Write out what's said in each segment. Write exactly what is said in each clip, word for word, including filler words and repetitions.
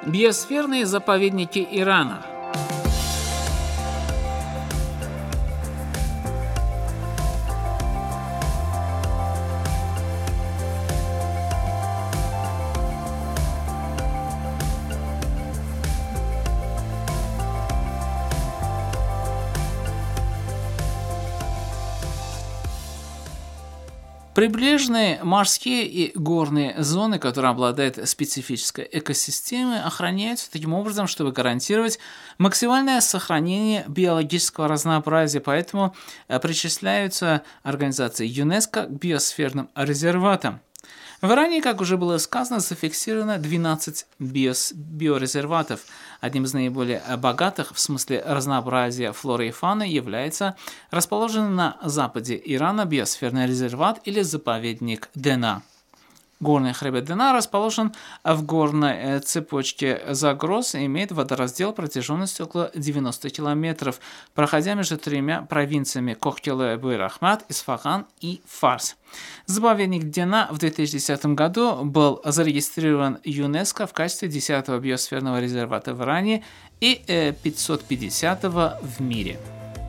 Биосферные заповедники Ирана. Прибрежные морские и горные зоны, которые обладают специфической экосистемой, охраняются таким образом, чтобы гарантировать максимальное сохранение биологического разнообразия, поэтому причисляются организации ЮНЕСКО к биосферным резерватам. В Иране, как уже было сказано, зафиксировано двенадцать биос- биорезерватов. Одним из наиболее богатых в смысле разнообразия флоры и фауны является расположенный на западе Ирана биосферный резерват или заповедник Дена. Горный хребет Дена расположен в горной цепочке Загроз и имеет водораздел протяженностью около девяноста километров, проходя между тремя провинциями Кохтеле-Буэр-Ахмад, Исфаган и Фарс. Заповедник Дена в две тысячи десятом году был зарегистрирован ЮНЕСКО в качестве десятого биосферного резервата в Иране и пятьсот пятидесятого в мире.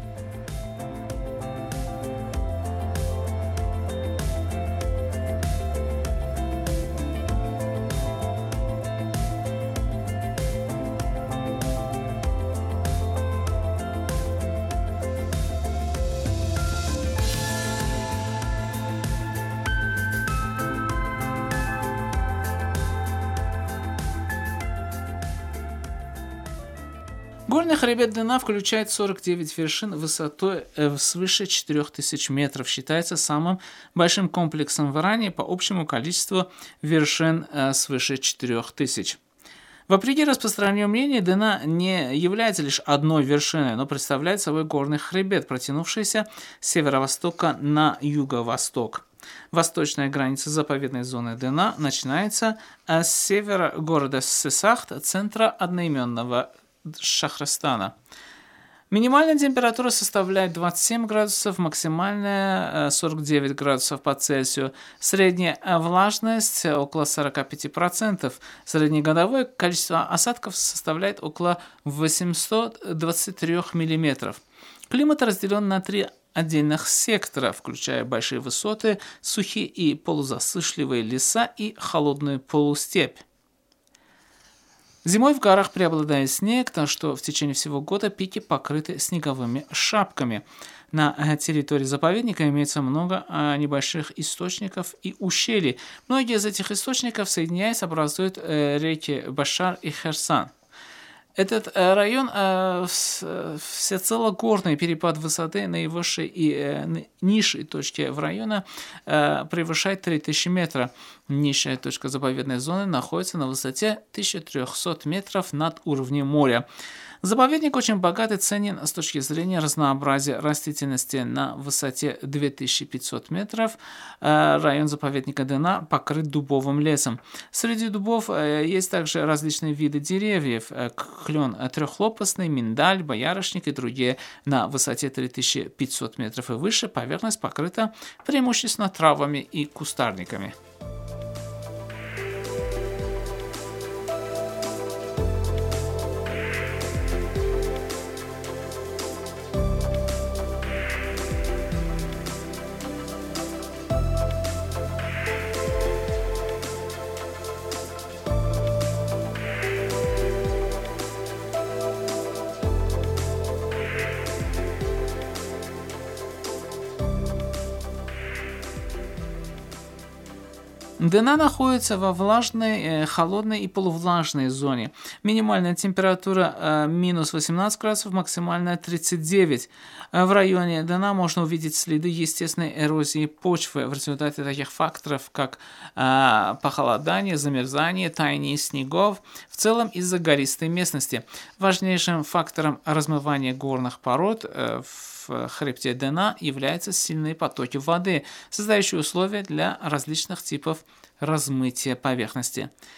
Горный хребет Дена включает сорок девять вершин высотой свыше четырёх тысяч метров. Считается самым большим комплексом в Иране по общему количеству вершин свыше четырёх тысяч. Вопреки распространению мнения, Дена не является лишь одной вершиной, но представляет собой горный хребет, протянувшийся с северо-востока на юго-восток. Восточная граница заповедной зоны Дена начинается с севера города Сесахт, центра одноименного Шахрастана. Минимальная температура составляет двадцать семь градусов, максимальная сорок девять градусов по Цельсию. Средняя влажность около сорок пять процентов. Среднегодовое количество осадков составляет около восемьсот двадцать три миллиметров. Климат разделен на три отдельных сектора, включая большие высоты, сухие и полузасушливые леса и холодную полустепь. Зимой в горах преобладает снег, так что в течение всего года пики покрыты снеговыми шапками. На территории заповедника имеется много небольших источников и ущелий. Многие из этих источников, соединяясь, образуют реки Башар и Херсан. Этот район э, всецело горный, перепад высоты наивысшей и э, низшей точки в районе э, превышает три тысячи метров. Низшая точка заповедной зоны находится на высоте тысяча триста метров над уровнем моря. Заповедник очень богат и ценен с точки зрения разнообразия растительности. На высоте две тысячи пятьсот метров район заповедника Дена покрыт дубовым лесом. Среди дубов есть также различные виды деревьев: клен трехлопастный, миндаль, боярышник и другие. На высоте три тысячи пятьсот метров и выше поверхность покрыта преимущественно травами и кустарниками. Дена находится во влажной, холодной и полувлажной зоне. Минимальная температура минус восемнадцать градусов, максимальная тридцать девять. В районе Дена можно увидеть следы естественной эрозии почвы в результате таких факторов, как похолодание, замерзание, таяние снегов, в целом из-за гористой местности. Важнейшим фактором размывания горных пород в хребте Дена являются сильные потоки воды, создающие условия для различных типов размытия поверхности.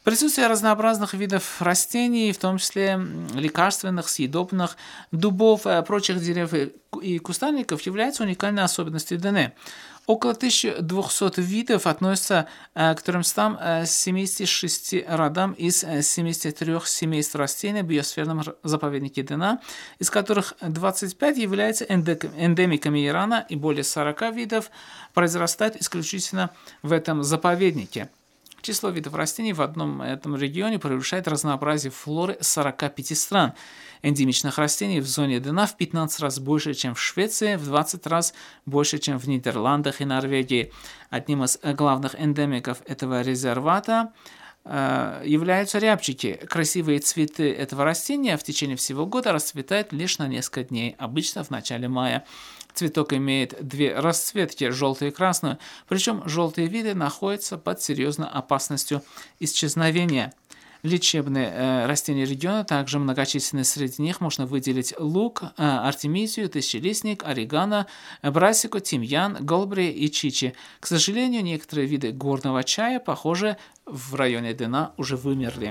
Присутствие разнообразных видов растений, в том числе лекарственных, съедобных, дубов, прочих деревьев и кустарников, является уникальной особенностью ДНЭ. Около тысячи двухсот видов относятся к тремстам семидесяти шести родам из семидесяти трёх семейств растений в биосферном заповеднике Дена, из которых двадцать пять являются эндемиками Ирана и более сорока видов произрастают исключительно в этом заповеднике. Число видов растений в одном этом регионе превышает разнообразие флоры сорока пяти стран. Эндемичных растений в зоне Дена в пятнадцать раз больше, чем в Швеции, в двадцать раз больше, чем в Нидерландах и Норвегии. Одним из главных эндемиков этого резервата э, являются рябчики. Красивые цветы этого растения в течение всего года расцветают лишь на несколько дней, обычно в начале мая. Цветок имеет две расцветки, желтую и красную, причем желтые виды находятся под серьезной опасностью исчезновения. Лечебные э, растения региона также многочисленны, среди них можно выделить лук, э, артемизию, тысячелистник, орегано, брасику, тимьян, голбри и чичи. К сожалению, некоторые виды горного чая, похоже, в районе Дена уже вымерли.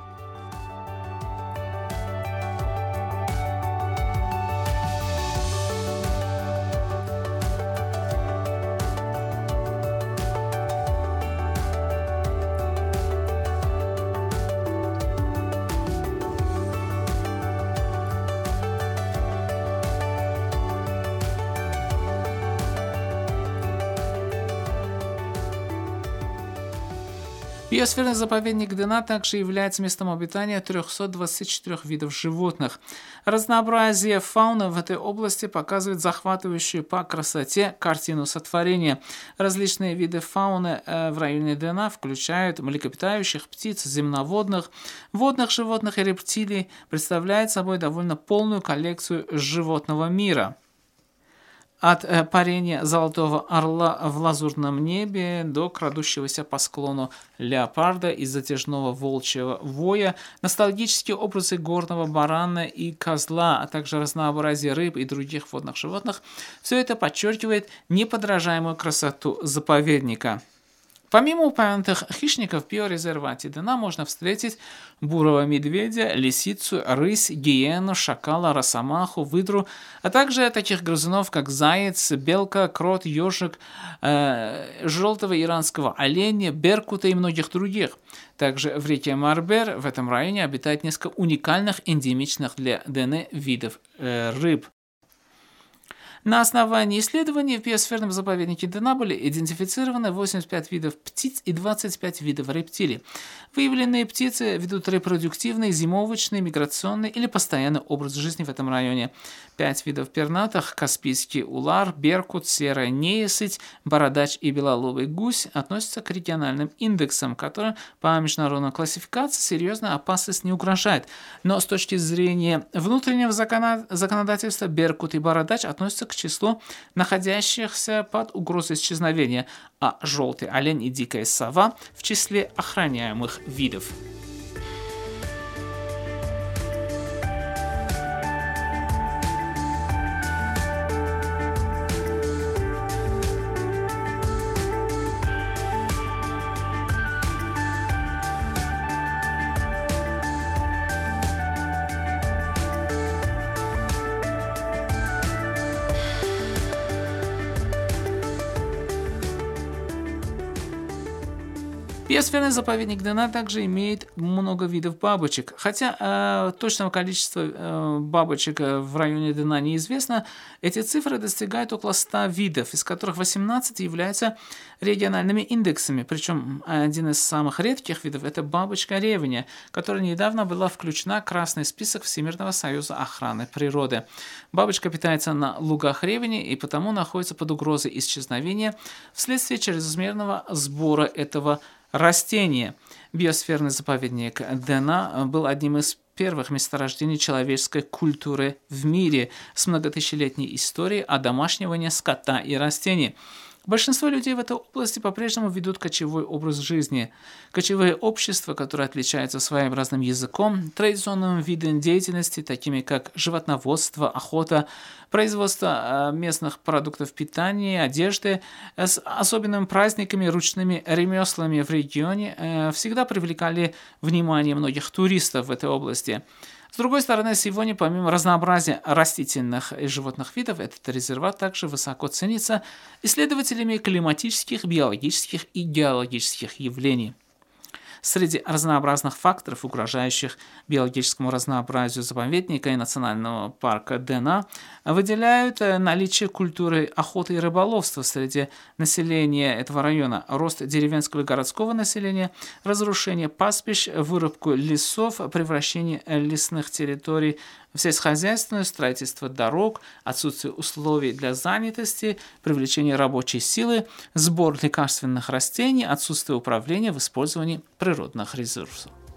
Биосферный заповедник Дена также является местом обитания трёхсот двадцати четырёх видов животных. Разнообразие фауны в этой области показывает захватывающую по красоте картину сотворения. Различные виды фауны в районе Дена включают млекопитающих, птиц, земноводных, водных животных и рептилий, представляют собой довольно полную коллекцию животного мира. От э, парения золотого орла в лазурном небе до крадущегося по склону леопарда и затяжного волчьего воя, ностальгические образы горного барана и козла, а также разнообразие рыб и других водных животных – все это подчеркивает неподражаемую красоту заповедника. Помимо упомянутых хищников в биорезервате Дена можно встретить бурого медведя, лисицу, рысь, гиену, шакала, росомаху, выдру, а также таких грызунов, как заяц, белка, крот, ежик, э, желтого иранского оленя, беркута и многих других. Также в реке Марбер в этом районе обитает несколько уникальных эндемичных для Дене видов э, рыб. На основании исследований в биосферном заповеднике Дена были идентифицированы восемьдесят пять видов птиц и двадцать пять видов рептилий. Выявленные птицы ведут репродуктивный, зимовочный, миграционный или постоянный образ жизни в этом районе. Пять видов пернатых – каспийский улар, беркут, серая неясыть, бородач и белолобый гусь – относятся к региональным индексам, которым по международной классификации серьезная опасность не угрожает. Но с точки зрения внутреннего законодательства беркут и бородач относятся к числу находящихся под угрозой исчезновения, а желтый олень и дикая сова в числе охраняемых видов. Биосферный заповедник Дена также имеет много видов бабочек. Хотя э, точного количества э, бабочек в районе Дена неизвестно, эти цифры достигают около ста видов, из которых восемнадцать являются региональными индексами. Причем один из самых редких видов – это бабочка ревня, которая недавно была включена в Красный список Всемирного союза охраны природы. Бабочка питается на лугах ревни и потому находится под угрозой исчезновения вследствие чрезмерного сбора этого растения. Биосферный заповедник Дена был одним из первых месторождений человеческой культуры в мире с многотысячелетней историей одомашнивания скота и растений. Большинство людей в этой области по-прежнему ведут кочевой образ жизни. Кочевые общества, которые отличаются своеобразным языком, традиционными видами деятельности, такими как животноводство, охота, производство местных продуктов питания, одежды, с особенными праздниками, ручными ремеслами в регионе, всегда привлекали внимание многих туристов в этой области. С другой стороны, сегодня, помимо разнообразия растительных и животных видов, этот резерват также высоко ценится исследователями климатических, биологических и геологических явлений. Среди разнообразных факторов, угрожающих биологическому разнообразию заповедника и национального парка Дена, выделяют наличие культуры охоты и рыболовства среди населения этого района, рост деревенского и городского населения, разрушение пастбищ, вырубку лесов, превращение лесных территорий в сельскохозяйственное, строительство дорог, отсутствие условий для занятости, привлечение рабочей силы, сбор лекарственных растений, отсутствие управления в использовании природных ресурсов.